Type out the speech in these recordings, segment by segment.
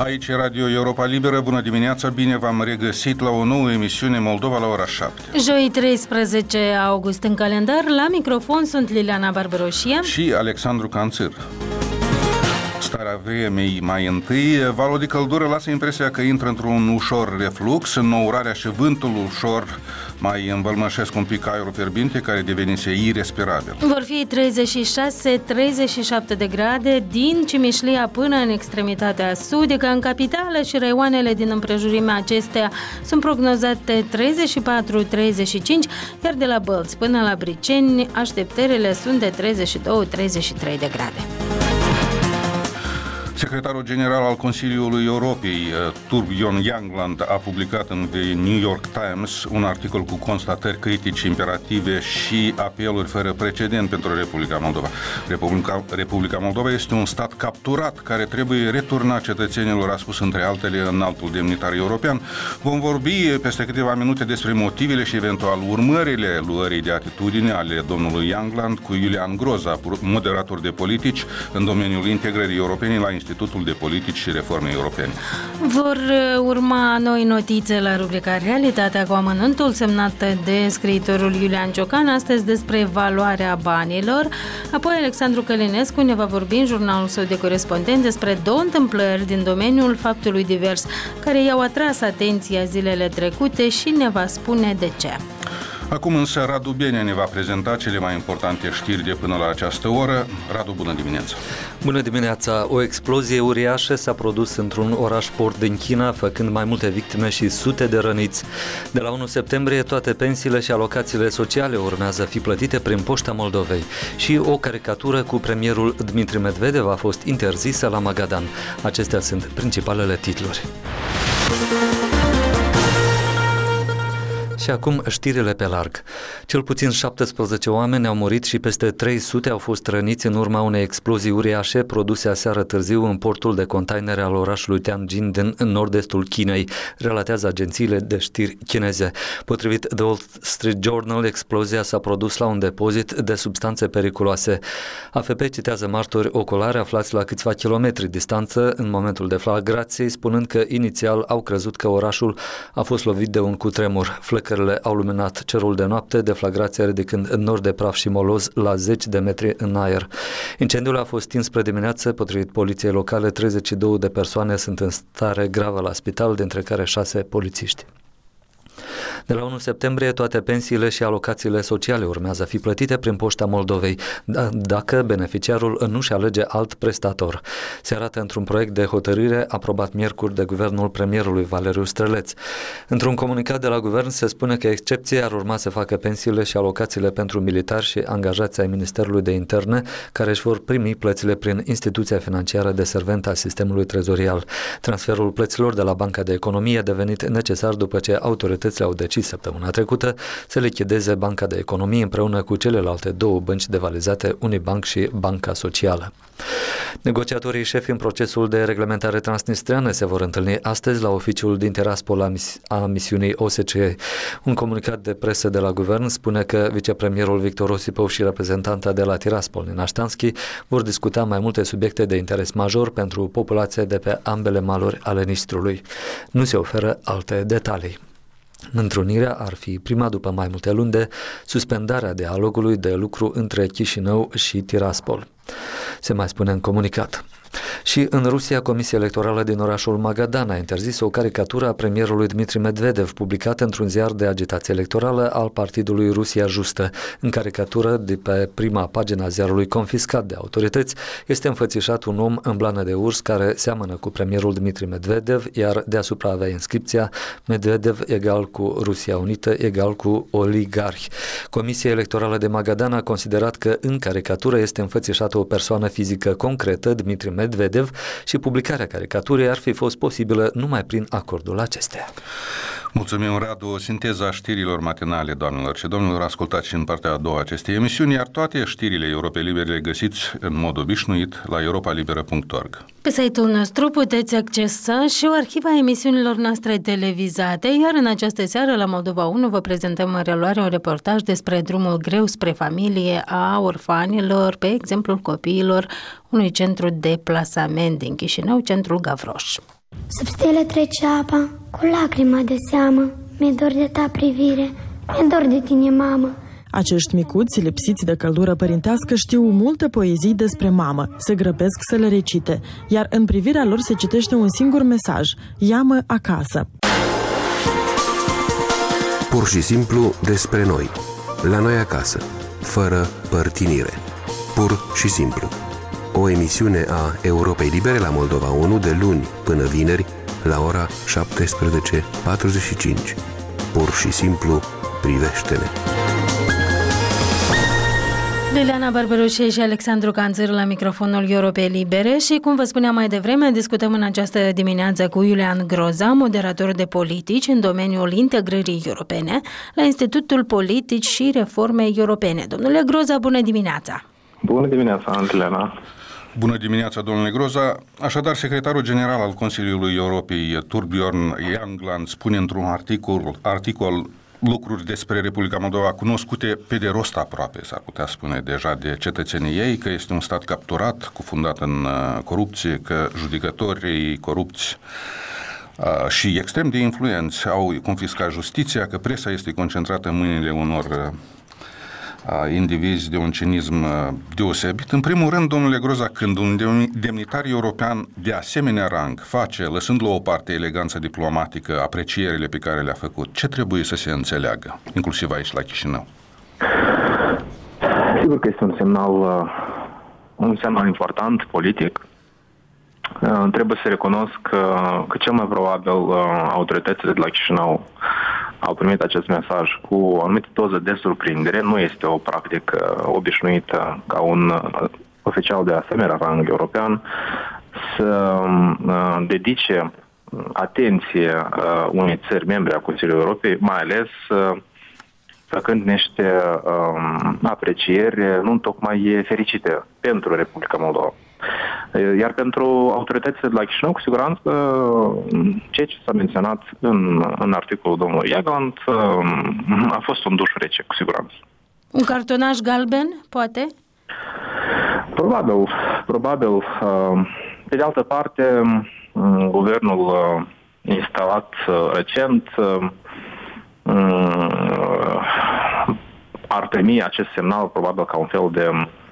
Aici e Radio Europa Liberă, bună dimineața, bine v-am regăsit la o nouă emisiune Moldova la ora 7. Joi 13 august în calendar, la microfon sunt Liliana Barbaroșia și Alexandru Canțir. Starea vremei mai întâi, valul de căldură lasă impresia că intră într-un ușor reflux, înnourarea și vântul ușor mai învălmășesc un pic aerul fierbinte care devenise irespirabil. Vor fi 36-37 de grade din Cimișlia până în extremitatea sudică. În capitală și raioanele din împrejurimea acestea sunt prognozate 34-35, iar de la Bălți până la Briceni așteptările sunt de 32-33 de grade. Secretarul general al Consiliului Europei, Torbjörn Jagland, a publicat în The New York Times un articol cu constatări critice, imperative și apeluri fără precedent pentru Republica Moldova. Republica Moldova este un stat capturat care trebuie returnat cetățenilor, a spus între altele înaltul demnitar european. Vom vorbi peste câteva minute despre motivele și eventual urmările luării de atitudine ale domnului Jagland cu Iulian Groza, moderator de politici în domeniul integrării europene la Institutul de Politici și Reforme Europene. Vor urma noi notițe la rubrica Realitatea cu amănuntul, semnată de scriitorul Iulian Ciocan, astăzi despre valoarea banilor. Apoi Alexandru Călinescu ne va vorbi în jurnalul său de corespondent despre două întâmplări din domeniul faptului divers care i-au atras atenția zilele trecute și ne va spune de ce. Acum însă Radu Benea ne va prezenta cele mai importante știri de până la această oră. Radu, bună dimineața! Bună dimineața! O explozie uriașă s-a produs într-un oraș port din China, făcând mai multe victime și sute de răniți. De la 1 septembrie, toate pensiile și alocațiile sociale urmează fi plătite prin Poșta Moldovei. Și o caricatură cu premierul Dmitri Medvedev a fost interzisă la Magadan. Acestea sunt principalele titluri. Și acum știrile pe larg. Cel puțin 17 oameni au murit și peste 300 au fost răniți în urma unei explozii uriașe produse aseară târziu în portul de containere al orașului Tianjin din nord-estul Chinei, relatează agențiile de știri chineze. Potrivit The Wall Street Journal, explozia s-a produs la un depozit de substanțe periculoase. AFP citează martori oculari aflați la câțiva kilometri distanță în momentul deflagrației, spunând că inițial au crezut că orașul a fost lovit de un cutremur. Flăcările au luminat cerul de noapte, deflagrația ridicând nori de praf și moloz la 10 de metri în aer. Incendiul a fost stins spre dimineață, potrivit poliției locale, 32 de persoane sunt în stare gravă la spital, dintre care 6 polițiști. De la 1 septembrie, toate pensiile și alocațiile sociale urmează a fi plătite prin Poșta Moldovei, dacă beneficiarul nu-și alege alt prestator. Se arată într-un proiect de hotărâre aprobat miercuri de guvernul premierului Valeriu Străleț. Într-un comunicat de la guvern se spune că excepție ar urma să facă pensiile și alocațiile pentru militari și angajații ai Ministerului de Interne, care își vor primi plățile prin instituția financiară deserventă a sistemului trezorial. Transferul plăților de la Banca de Economie a devenit necesar după ce autoritățile au decis săptămâna trecută să lichideze Banca de Economie împreună cu celelalte două bănci devalizate, Unibank și Banca Socială. Negociatorii șefi în procesul de reglementare transnistreană se vor întâlni astăzi la oficiul din Tiraspol a misiunii OSCE. Un comunicat de presă de la guvern spune că vicepremierul Victor Osipov și reprezentanta de la Tiraspol, Nina Ștanski, vor discuta mai multe subiecte de interes major pentru populația de pe ambele maluri ale Nistrului. Nu se oferă alte detalii. Întrunirea ar fi prima după mai multe luni de suspendarea dialogului de lucru între Chișinău și Tiraspol. Se mai spune în comunicat. Și în Rusia, Comisia Electorală din orașul Magadan a interzis o caricatură a premierului Dmitri Medvedev, publicată într-un ziar de agitație electorală al partidului Rusia Justă. În caricatură, de pe prima pagina ziarului confiscat de autorități, este înfățișat un om în blană de urs care seamănă cu premierul Dmitri Medvedev, iar deasupra avea inscripția Medvedev egal cu Rusia Unită egal cu oligarhi. Comisia Electorală de Magadan a considerat că în caricatură este înfățișată o persoană fizică concretă, Dmitri Medvedev, și publicarea caricaturii ar fi fost posibilă numai prin acordul acesteia. Mulțumim, Radu. Sinteza știrilor matinale, doamnelor și domnilor, ascultați și în partea a doua acestei emisiuni, iar toate știrile Europei Libere le găsiți în mod obișnuit la europalibera.org. Pe site-ul nostru puteți accesa și o arhivă a emisiunilor noastre televizate, iar în această seară la Moldova 1 vă prezentăm în reluare un reportaj despre drumul greu spre familie a orfanilor, pe exemplul copiilor unui centru de plasament din Chișinău, centrul Gavroș. Sub stele trece apa, cu lacrima de seamă, mi-e dor de ta privire, mi-e dor de tine, mamă. Acești micuți, lipsiți de căldură părintească, știu multe poezii despre mamă, se grăbesc să le recite, iar în privirea lor se citește un singur mesaj: ia-mă acasă. Pur și simplu despre noi, la noi acasă, fără părtinire. Pur și simplu. O emisiune a Europei Libere la Moldova 1 de luni până vineri la ora 17:45. Pur și simplu, privește-ne. Liliana Barberușe și Alexandru Canțăr la microfonul Europei Libere și, cum vă spuneam mai devreme, discutăm în această dimineață cu Iulian Groza, moderator de politici în domeniul integrării europene la Institutul Politici și Reforme Europene. Domnule Groza, bună dimineața! Bună dimineața, Antilena! Bună dimineața, domnule Groza. Așadar, secretarul general al Consiliului Europei, Torbjörn Jagland, spune într-un articol lucruri despre Republica Moldova cunoscute pe de rost aproape, s-ar putea spune deja, de cetățenii ei, că este un stat capturat, cufundat în corupție, că judecătorii corupți și extrem de influenți au confiscat justiția, că presa este concentrată în mâinile unor indivizi de un cinism deosebit. În primul rând, domnule Groza, când un demnitar european de asemenea rang face, lăsând la o parte eleganța diplomatică, aprecierile pe care le-a făcut, ce trebuie să se înțeleagă, inclusiv aici la Chișinău? Sigur că este un semnal important politic. Trebuie să recunosc că cel mai probabil autoritățile de la Chișinău au primit acest mesaj cu o anumită doză de surprindere. Nu este o practică obișnuită ca un oficial de asemenea rang european să dedice atenție unei țări membre a Consiliului Europei, mai ales făcând niște aprecieri nu tocmai fericite pentru Republica Moldova. Iar pentru autoritățile de la Chișinău, cu siguranță, ceea ce s-a menționat în articolul domnului Jagland a fost un duș rece, cu siguranță. Un cartonaș galben, poate? Probabil. Pe de altă parte, guvernul instalat recent ar primi acest semnal probabil ca un fel de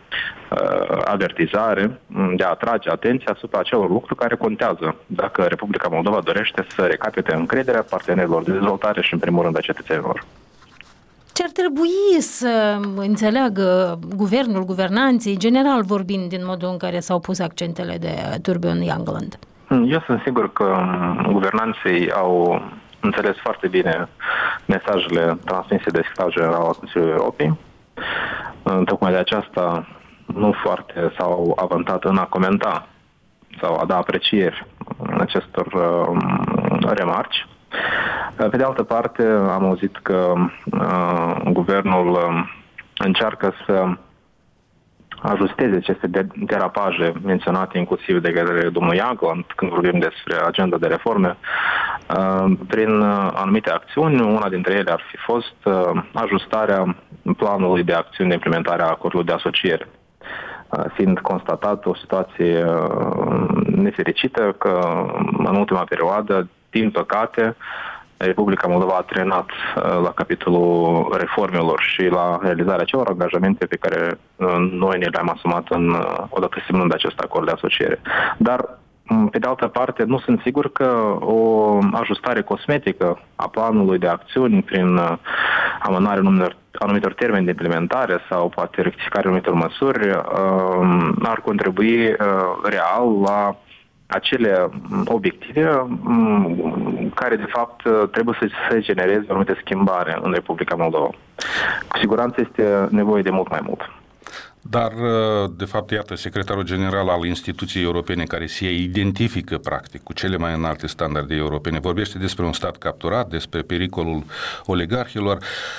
avertizare, de a atrage atenția asupra acelor lucruri care contează dacă Republica Moldova dorește să recapete încrederea partenerilor de dezvoltare și, în primul rând, a cetățenilor. Ce ar trebui să înțeleagă guvernul, guvernanții, general vorbind, din modul în care s-au pus accentele de Torbjörn Jagland? Eu sunt sigur că guvernanții au înțeles foarte bine mesajele transmise de secretarul general al Consiliului Europei. Tocmai de aceasta nu foarte s-au avantat în a comenta sau a da aprecieri acestor remarci. Pe de altă parte, am auzit că guvernul încearcă să ajusteze aceste derapaje menționate inclusiv de către domnul Jagland când vorbim despre agenda de reforme prin anumite acțiuni. Una dintre ele ar fi fost ajustarea planului de acțiuni de implementare a acordului de asociere, fiind constatată o situație nefericită că în ultima perioadă, din păcate, Republica Moldova a trenat la capitolul reformelor și la realizarea celor angajamente pe care noi ne le-am asumat odată semnând acest acord de asociere. Dar, pe de altă parte, nu sunt sigur că o ajustare cosmetică a planului de acțiuni prin amânarea anumitor termeni de implementare sau poate rectificarea anumitor măsuri ar contribui real la acele obiective care, de fapt, trebuie să se genereze o anumită schimbare în Republica Moldova. Cu siguranță este nevoie de mult mai mult. Dar, de fapt, iată, secretarul general al instituției europene care se identifică, practic, cu cele mai înalte standarde europene, vorbește despre un stat capturat, despre pericolul oligarhilor.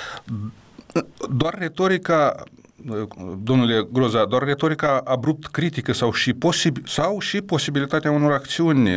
Doar retorica, domnule Groza, doar retorica abrupt critică sau și posibilitatea unor acțiuni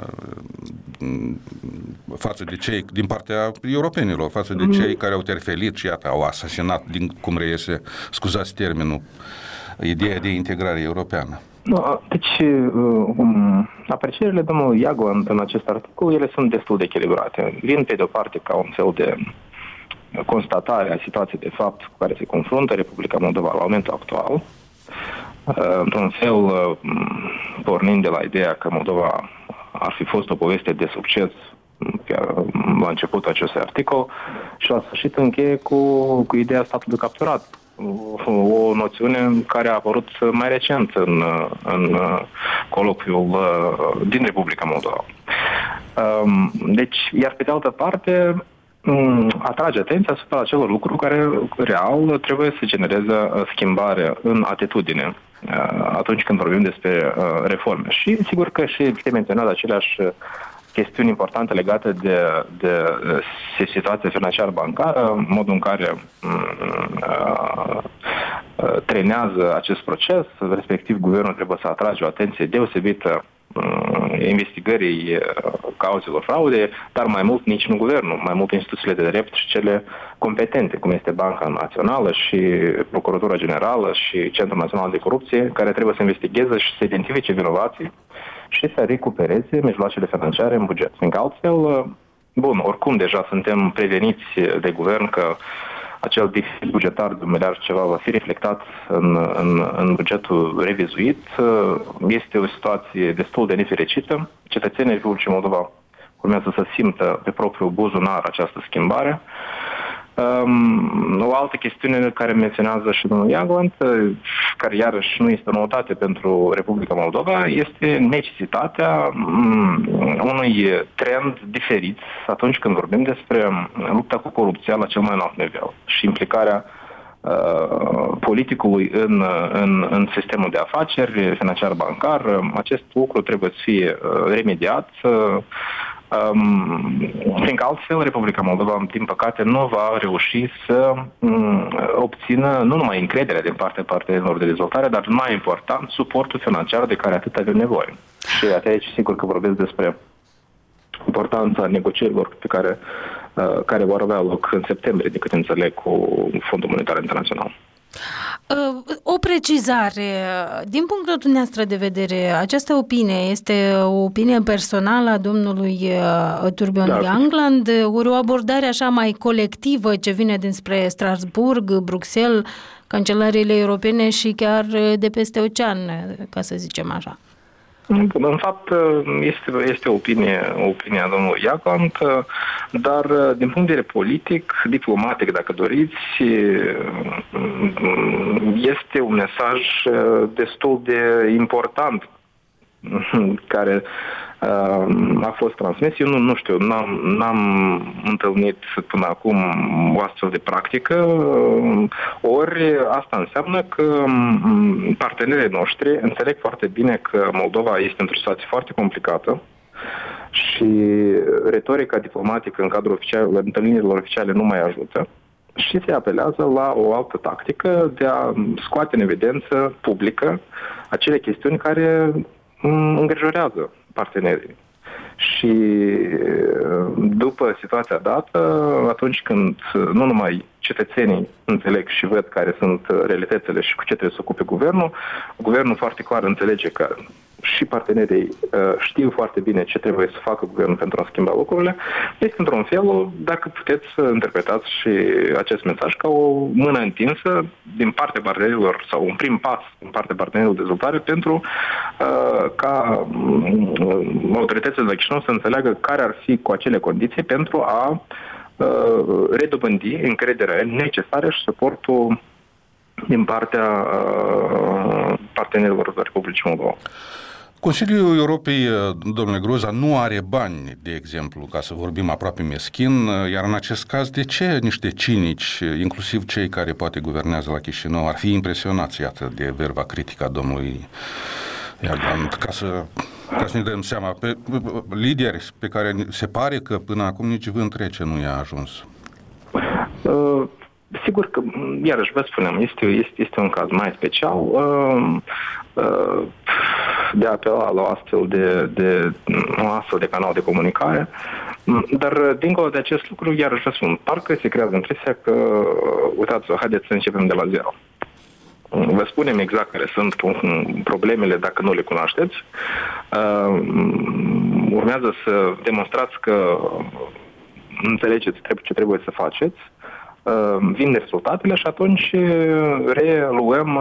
față de cei, din partea europenilor, față de cei care au terfelit și iată, au asasinat, din cum reiese, scuzați termenul, ideea de integrare europeană. Deci, aprecierile domnului Jagland în acest articol, ele sunt destul de echilibrate. Vin pe de o parte ca un fel de constatare a situației de fapt cu care se confruntă Republica Moldova la momentul actual, într-un fel pornind de la ideea că Moldova ar fi fost o poveste de succes chiar la începutul acestui articol și la sfârșit încheie cu ideea statului capturat. O noțiune care a apărut mai recent în colocviul din Republica Moldova. Deci, iar pe de altă parte, atrage atenția asupra acelor lucruri care real trebuie să genereze schimbare în atitudine atunci când vorbim despre reforme. Și sigur că și se menționează aceleași chestiuni importante legate de situația financiară bancară, modul în care trenează acest proces, respectiv guvernul trebuie să atrage o atenție deosebită investigării cauzelor fraude, dar mai mult nici nu guvernul, mai mult instituțiile de drept și cele competente, cum este Banca Națională și Procuratura Generală și Centrul Național de Corupție, care trebuie să investigheze și să identifice vinovații și să recupereze mijloacele financiare în buget. Fiindcă altfel, oricum deja suntem preveniți de guvern că acel deficit bugetar de 1 miliard ceva va fi reflectat în bugetul revizuit. Este o situație destul de nefericită. Cetățenii Republicii Moldova urmează să simtă pe propriul buzunar această schimbare. O altă chestiune care menționează și domnul Jagland, care iarăși nu este o noutate pentru Republica Moldova, este necesitatea unui trend diferit atunci când vorbim despre lupta cu corupția la cel mai înalt nivel și implicarea politicului în sistemul de afaceri financiar bancar. Acest lucru trebuie să fie remediat, fiindcă altfel Republica Moldova, din păcate, nu va reuși să obțină nu numai încrederea din partea partenerilor de dezvoltare, dar mai important, suportul financiar de care atât avem nevoie. Și aici sigur că vorbesc despre importanța negocierilor pe care vor avea loc în septembrie, de cât înțeleg, cu Fondul Monetar Internațional. O precizare. Din punctul dumneavoastră de vedere, această opinie este o opinie personală a domnului Thorbjørn Jagland, ori o abordare așa mai colectivă ce vine dinspre Strasbourg, Bruxelles, cancelariile europene și chiar de peste ocean, ca să zicem așa? În fapt, este opinia domnului Jagland, dar din punct de vedere politic, diplomatic, dacă doriți, este un mesaj destul de important care a fost transmis. Eu nu știu, n-am întâlnit până acum o astfel de practică, ori asta înseamnă că partenerii noștri înțeleg foarte bine că Moldova este într-o situație foarte complicată și retorica diplomatică în cadrul întâlnirilor oficiale nu mai ajută și se apelează la o altă tactică de a scoate în evidență publică acele chestiuni care îngrijorează partenerii. Și după situația dată, atunci când nu numai cetățenii înțeleg și văd care sunt realitățile și cu ce trebuie să ocupe guvernul foarte clar înțelege că și partenerii știu foarte bine ce trebuie să facă guvernul pentru a schimba lucrurile, este într-un fel, dacă puteți să interpretați și acest mesaj ca o mână întinsă din partea partenerilor sau un prim pas din partea partenerilor de dezvoltare pentru ca autoritățile de la Chișinău să înțeleagă care ar fi cu acele condiții pentru a redobândi încrederea necesară și suportul din partea partenerilor Republicii Moldova. Consiliul Europei, domnule Groza, nu are bani, de exemplu, ca să vorbim aproape meschin, iar în acest caz, de ce niște cinici, inclusiv cei care poate guvernează la Chișinău, ar fi impresionați, iată, de verba critică a domnului Jagland, ca să ne dăm seama, pe lideri pe care se pare că până acum nici vânt rece nu i-a ajuns? Sigur că, iarăși vă spunem, este un caz mai special de a apela la un astfel de canal de comunicare, dar dincolo de acest lucru, iarăși vă spun, parcă se creează impresia că, uitați, haideți să începem de la zero. Vă spunem exact care sunt problemele dacă nu le cunoașteți. Urmează să demonstrați că înțelegeți ce trebuie să faceți. Vin rezultatele și atunci reluăm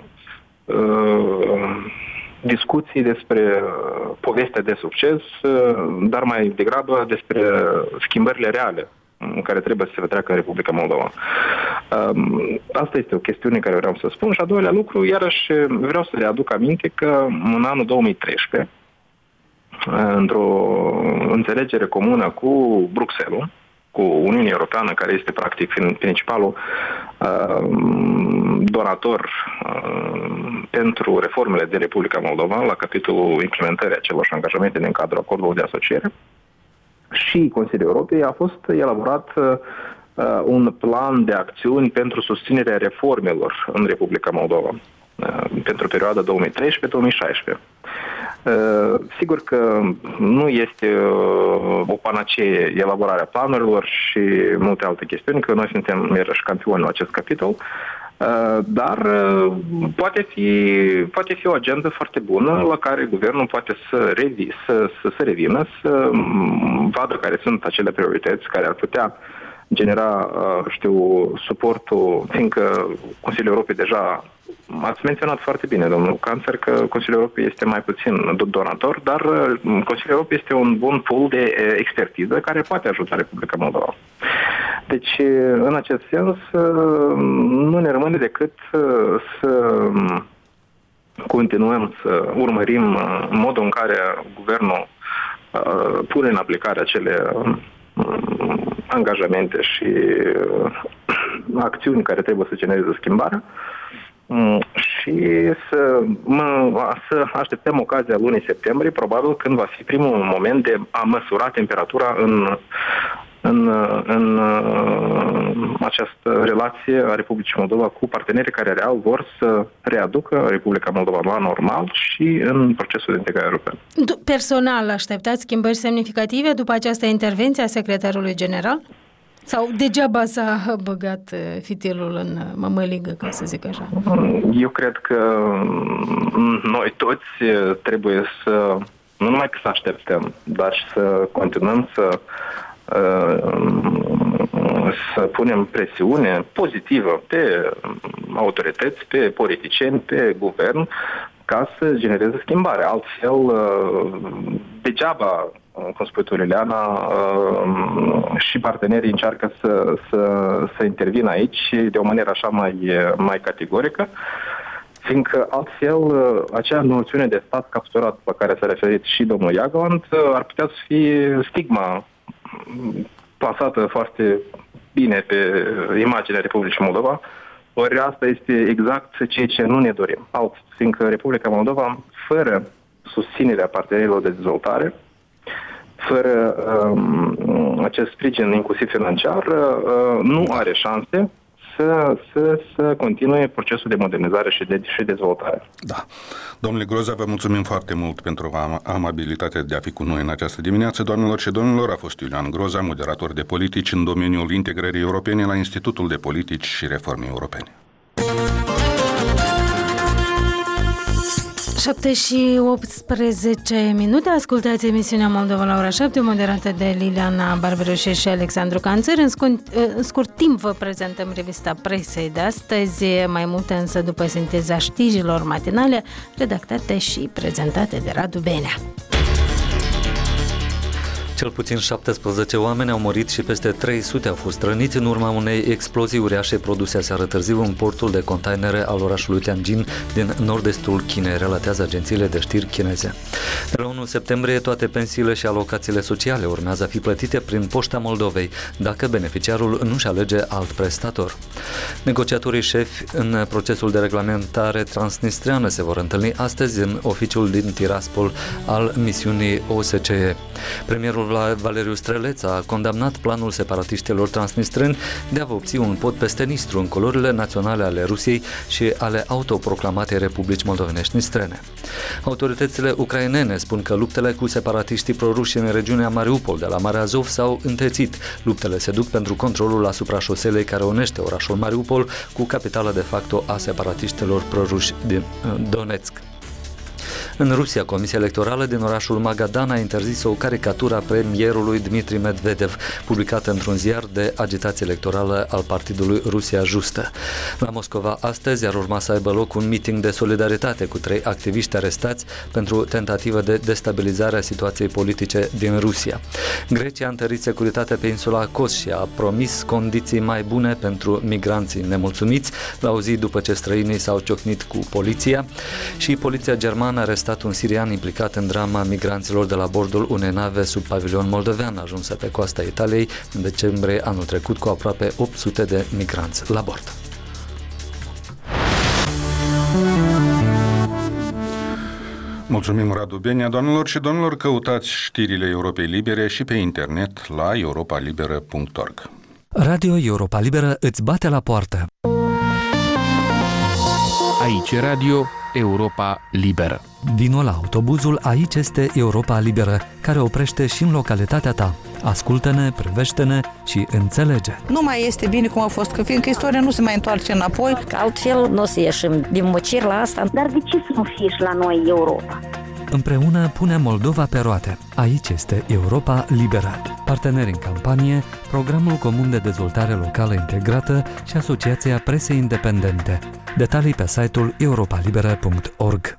discuții despre povestea de succes, dar mai degrabă despre schimbările reale care trebuie să se petreacă în Republica Moldova. Asta este o chestiune care vreau să spun. Și a doilea lucru, iarăși vreau să le aduc aminte că în anul 2013, într-o înțelegere comună cu Bruxelles, cu Uniunea Europeană, care este practic principalul donator pentru reformele din Republica Moldova, la capitolul implementării acelor angajamente din cadrul acordului de asociere, și Consiliul Europei a fost elaborat un plan de acțiuni pentru susținerea reformelor în Republica Moldova pentru perioada 2013-2016. Sigur că nu este o panacee elaborarea planurilor și multe alte chestiuni, că noi suntem iarăși campioni la acest capitol, dar poate fi o agendă foarte bună la care guvernul poate să revină, să vadă care sunt acele priorități care ar putea genera, suportul, fiindcă Consiliul Europei deja, ați menționat foarte bine, domnul Cancer, că Consiliul Europei este mai puțin donator, dar Consiliul Europei este un bun pool de expertiză care poate ajuta Republica Moldova. Deci, în acest sens, nu ne rămâne decât să continuăm să urmărim modul în care guvernul pune în aplicare acele angajamente și acțiuni care trebuie să genereze schimbarea și să așteptăm ocazia lunii septembrie, probabil când va fi primul moment de a măsura temperatura în această relație a Republicii Moldova cu partenerii care real vor să readucă Republica Moldova la normal și în procesul de integrare european. Personal, așteptați schimbări semnificative după această intervenție a secretarului general? Sau degeaba s-a băgat fitilul în mămăligă, ca să zic așa? Eu cred că noi toți trebuie să, nu numai că să așteptăm, dar și să continuăm să punem presiune pozitivă pe autorități, pe politicieni, pe guvern, ca să genereze schimbare. Altfel, degeaba, cum spui tu, Liliana, și partenerii încearcă să intervină aici de o manieră așa mai categorică, fiindcă altfel acea noțiune de stat capturat la care s-a referit și domnul Jagland ar putea să fie stigma plasată foarte bine pe imaginea Republicii Moldova, ori asta este exact ceea ce nu ne dorim. Fiindcă Republica Moldova, fără susținerea partenerilor de dezvoltare, fără acest sprijin inclusiv financiar, nu are șanse să continue procesul de modernizare și dezvoltare. Da. Domnule Groza, vă mulțumim foarte mult pentru amabilitatea de a fi cu noi în această dimineață. Doamnelor și domnilor, a fost Iulian Groza, moderator de politici în domeniul integrării europene la Institutul de Politici și Reforme Europene. 7:18. Ascultați emisiunea Moldova la ora 7, moderată de Liliana Barberușe și Alexandru Canțăr. În scurt timp vă prezentăm revista presei de astăzi, mai multe însă după sinteza știrilor matinale, redactate și prezentate de Radu Benea. Cel puțin 17 oameni au murit și peste 300 au fost răniți în urma unei explozii uriașe produse aseară târziu în portul de containere al orașului Tianjin din nord-estul Chinei, relatează agențiile de știri chineze. De la 1 septembrie, toate pensiile și alocațiile sociale urmează a fi plătite prin Poșta Moldovei, dacă beneficiarul nu-și alege alt prestator. Negociatorii șefi în procesul de reglementare transnistreană se vor întâlni astăzi în oficiul din Tiraspol al misiunii OSCE. Premierul Valeriu Streleț a condamnat planul separatiștilor transnistreni de a obți un pod peste Nistru în culorile naționale ale Rusiei și ale autoproclamatei Republici Moldovenești Nistrene. Autoritățile ucrainene spun că luptele cu separatiștii proruși în regiunea Mariupol de la Marea Azov s-au întețit. Luptele se duc pentru controlul asupra șoselei care unește orașul Mariupol cu capitala de facto a separatiștilor proruși din Donetsk. În Rusia, Comisia Electorală din orașul Magadan a interzis o caricatură a premierului Dmitri Medvedev, publicată într-un ziar de agitație electorală al partidului Rusia Justă. La Moscova astăzi ar urma să aibă loc un meeting de solidaritate cu 3 activiști arestați pentru tentativă de destabilizare a situației politice din Rusia. Grecia a întărit securitatea pe insula Kos și a promis condiții mai bune pentru migranții nemulțumiți, la o zi după ce străinii s-au ciocnit cu poliția, și poliția germană a arestat un sirian implicat în drama migranților de la bordul unei nave sub pavilion moldovean ajunsă pe coasta Italiei în decembrie anul trecut cu aproape 800 de migranți la bord. Mulțumim, Radu Benia. Doamnelor și domnilor, căutați știrile Europei Libere și pe internet la europalibera.org. Radio Europa Liberă îți bate la poartă. Aici Radio Europa Liberă. Vino la autobuzul Aici este Europa Liberă, care oprește și în localitatea ta. Ascultă-ne, privește-ne și înțelege. Nu mai este bine cum a fost, că fiindcă istoria nu se mai întoarce înapoi. Că altfel nu o să ieșim din mocir la asta. Dar de ce să nu fie și la noi Europa? Împreună punem Moldova pe roate. Aici este Europa Liberă. Parteneri în campanie, Programul Comun de Dezvoltare Locală Integrată și Asociația Presei Independente. Detalii pe site-ul europalibera.org.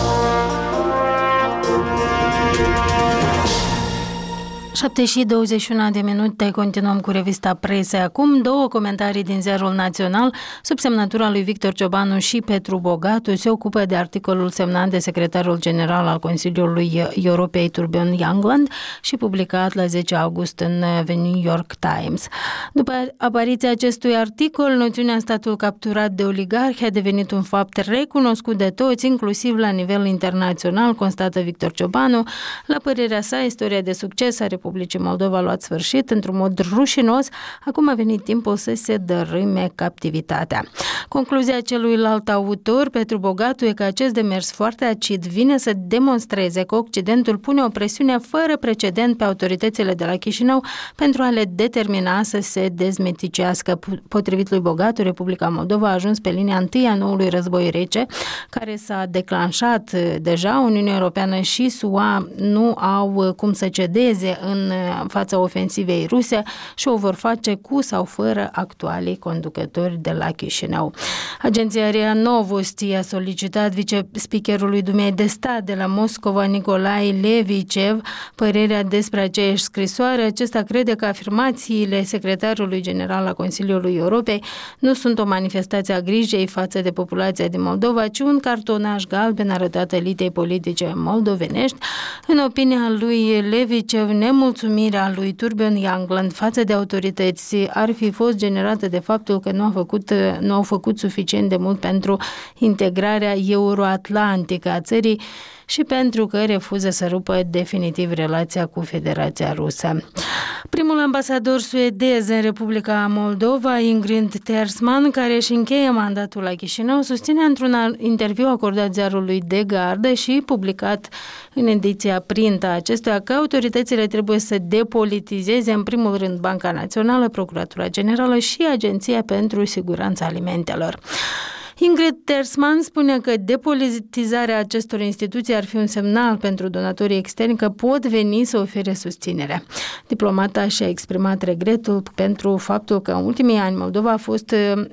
Și 21 de minute, continuăm cu revista Presei. Acum 2 comentarii din Ziarul Național. Sub semnătura lui Victor Ciobanu și Petru Bogatu se ocupă de articolul semnat de secretarul general al Consiliului Europei, Torbjörn Jagland, și publicat la 10 august în The New York Times. După apariția acestui articol, noțiunea statul capturat de oligarhi a devenit un fapt recunoscut de toți, inclusiv la nivel internațional, constată Victor Ciobanu. La părerea sa, istoria de succes a Republicii Moldova a luat sfârșit într-un mod rușinos, acum a venit timpul să se dărâme captivitatea. Concluzia celuilalt autor, Petru Bogatu, e că acest demers foarte acid vine să demonstreze că Occidentul pune o presiune fără precedent pe autoritățile de la Chișinău pentru a le determina să se dezmiticească. Potrivit lui Bogatu, Republica Moldova a ajuns pe linia întâi a noului război rece, care s-a declanșat deja. Uniunea Europeană și SUA nu au cum să cedeze în fața ofensivei ruse și o vor face cu sau fără actualii conducători de la Chișinău. Agenția RIA Novosti a solicitat vicespicherului Dumei de Stat de la Moscova, Nicolae Levicev, părerea despre aceeași scrisoare. Acesta crede că afirmațiile secretarului general al Consiliului Europei nu sunt o manifestație a grijei față de populația din Moldova, ci un cartonaj galben arătat elitei politice moldovenești. În opinia lui Levicev, nemulțumirea lui Torbjörn Jagland față de autorități ar fi fost generată de faptul că nu au făcut suficient de mult pentru integrarea euroatlantică a țării și pentru că refuză să rupă definitiv relația cu Federația Rusă. Primul ambasador suedez în Republica Moldova, Ingrid Tersman, care își încheie mandatul la Chișinău, susține într-un interviu acordat ziarului De Gardă și publicat în ediția print a acestuia că autoritățile trebuie să depolitizeze în primul rând Banca Națională, Procuratura Generală și Agenția pentru Siguranța Alimentelor. Ingrid Tersman spune că depolitizarea acestor instituții ar fi un semnal pentru donatorii externi că pot veni să ofere susținere. Diplomata și-a exprimat regretul pentru faptul că în ultimii ani Moldova a fost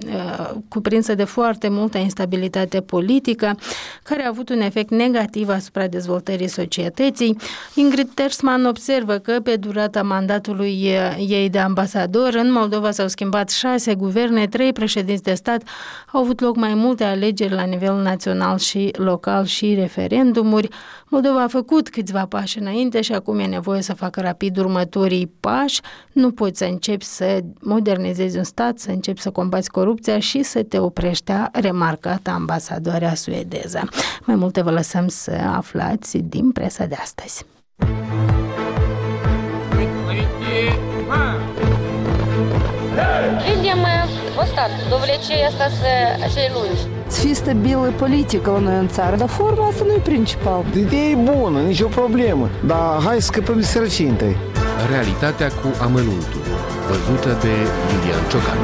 cuprinsă de foarte multă instabilitate politică, care a avut un efect negativ asupra dezvoltării societății. Ingrid Tersman observă că pe durata mandatului ei de ambasador în Moldova s-au schimbat 6 guverne, 3 președinți de stat, au avut loc mai multe alegeri la nivel național și local și referendumuri. Moldova a făcut câțiva pași înainte și acum e nevoie să facă rapid următorii pași. Nu poți să începi să modernizezi un stat, să începi să combați corupția și să te oprești, a remarcat ambasadoarea suedeză. Mai multe vă lăsăm să aflați din presa de astăzi. constat, dovlecei asta să-i lungi. Să fie stabilă politică la noi în țară, dar forma asta nu e principal. Ideea e bună, nicio problemă, dar hai să scăpăm de sărăcie întâi. Realitatea cu amănuntul, văzută de Iulian Ciocan.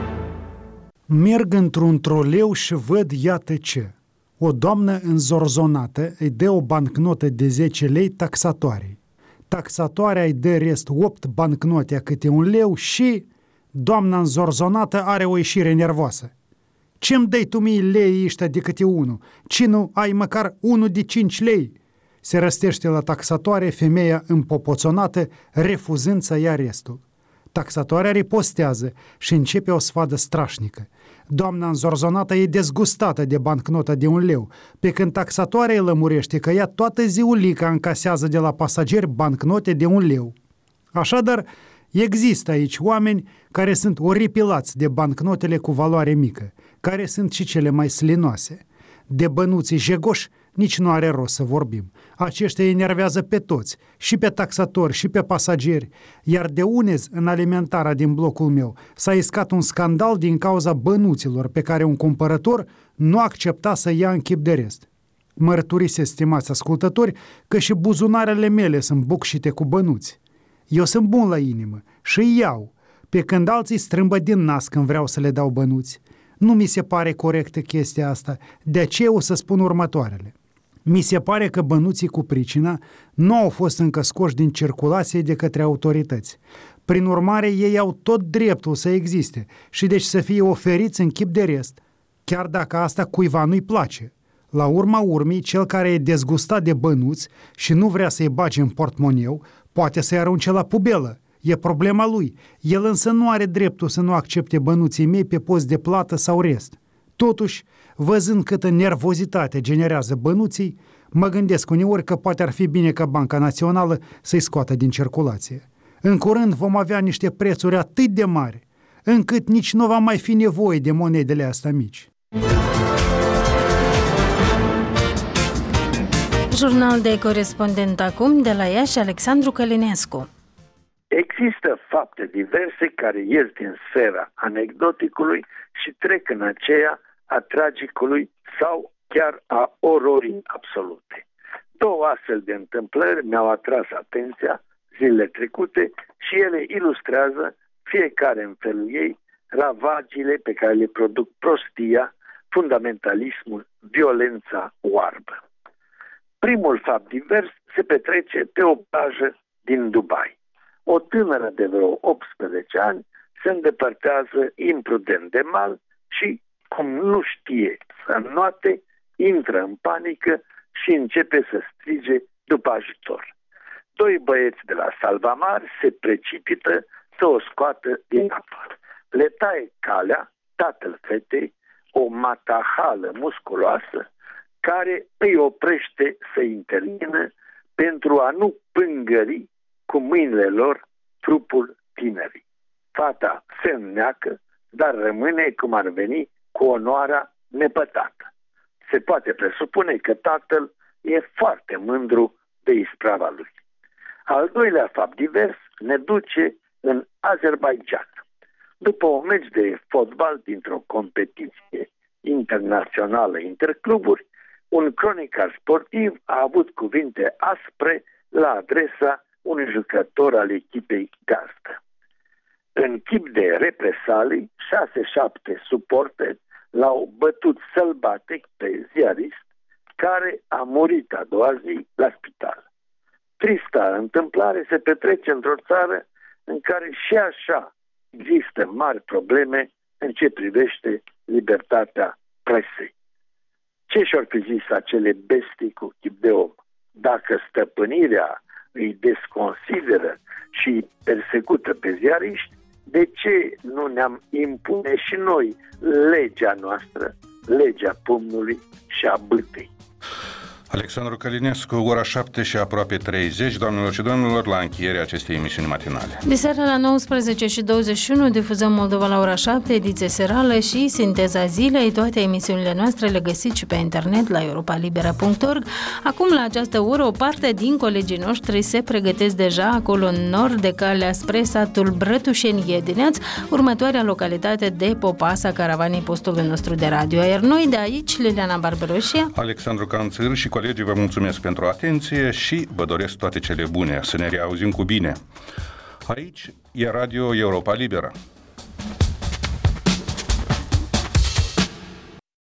Merg într-un troleu și văd iată ce. O doamnă înzorzonată îi dă o bancnotă de 10 lei taxatoarei. Taxatoarea îi dă rest 8 bancnote a câte 1 leu și doamna înzorzonată are o ieșire nervoasă. Ce-mi dai tu mie lei ăștia de câte 1? Ce nu ai măcar 1 de 5 lei? Se răstește la taxatoare femeia împopoțonată, refuzând să ia restul. Taxatoarea ripostează și începe o sfadă strașnică. Doamna înzorzonată e dezgustată de bancnota de 1 leu, pe când taxatoarea îi lămurește că ea toată ziulica încasează de la pasageri bancnote de 1 leu. Așadar, există aici oameni care sunt oripilați de bancnotele cu valoare mică, care sunt și cele mai slinoase. De bănuții jegoși nici nu are rost să vorbim. Aceștia enervează pe toți, și pe taxatori, și pe pasageri, iar de unezi în alimentarea din blocul meu s-a iscat un scandal din cauza bănuților pe care un cumpărător nu accepta să ia în chip de rest. Mărturisesc, stimați ascultători, că și buzunarele mele sunt bucșite cu bănuți. Eu sunt bun la inimă și îi iau, pe când alții strâmbă din nas când vreau să le dau bănuți. Nu mi se pare corectă chestia asta, de aceea o să spun următoarele. Mi se pare că bănuții cu pricina nu au fost încă scoși din circulație de către autorități. Prin urmare, ei au tot dreptul să existe și deci să fie oferiți în chip de rest, chiar dacă asta cuiva nu-i place. La urma urmei, cel care e dezgustat de bănuți și nu vrea să-i bage în portmoneu, poate să-i arunce la pubelă. E problema lui. El însă nu are dreptul să nu accepte bănuții mei pe post de plată sau rest. Totuși, văzând câtă nervozitate generează bănuții, mă gândesc uneori că poate ar fi bine ca Banca Națională să-i scoată din circulație. În curând vom avea niște prețuri atât de mari, încât nici nu va mai fi nevoie de monedele astea mici. Jurnal de corespondent acum de la Iași, Alexandru Călinescu. Există fapte diverse care ies din sfera anecdoticului și trec în aceea a tragicului sau chiar a ororii absolute. 2 astfel de întâmplări mi-au atras atenția zilele trecute și ele ilustrează, fiecare în felul ei, ravagiile pe care le produc prostia, fundamentalismul, violența oarbă. Primul fapt divers se petrece pe o plajă din Dubai. O tânără de vreo 18 ani se îndepărtează imprudent de mal și, cum nu știe să înnoate, intră în panică și începe să strige după ajutor. 2 băieți de la Salvamar se precipită să o scoată din apă. Le taie calea tatăl fetei, o matahală musculoasă, care îi oprește să intervină pentru a nu pângări cu mâinile lor trupul tinerii. Fata se înneacă, dar rămâne cum ar veni cu onoarea nepătată. Se poate presupune că tatăl e foarte mândru de isprava lui. Al doilea fapt divers ne duce în Azerbaidjan. După un meci de fotbal dintr-o competiție internațională intercluburi, un cronicar sportiv a avut cuvinte aspre la adresa unui jucător al echipei gazdă. În chip de represalii, 6-7 suporteri l-au bătut sălbatic pe ziarist, care a murit a doua zi la spital. Trista întâmplare se petrece într-o țară în care și așa există mari probleme în ce privește libertatea presei. Ce și-or fi zis acele bestii cu chip de om? Dacă stăpânirea îi desconsideră și persecută pe ziariști, de ce nu ne-am impune și noi legea noastră, legea pumnului și a bâtei? Alexandru Călinescu, ora 7 și aproape 30, doamnelor și domnilor, la încheierea acestei emisiuni matinale. De seara la 19 și 21 difuzăm Moldova la ora 7, ediție serală și sinteza zilei. Toate emisiunile noastre le găsiți și pe internet la europalibera.org. Acum, la această oră, o parte din colegii noștri se pregătesc deja acolo în nord de calea spre satul Brătușeni-Iedineaț, următoarea localitate de Popasa, caravanii postului nostru de radio. Iar noi de aici, Liliana Barberoșia, Alexandru Canțir și colegii vă mulțumesc pentru atenție și vă doresc toate cele bune. Să ne reauzim cu bine. Aici e Radio Europa Liberă.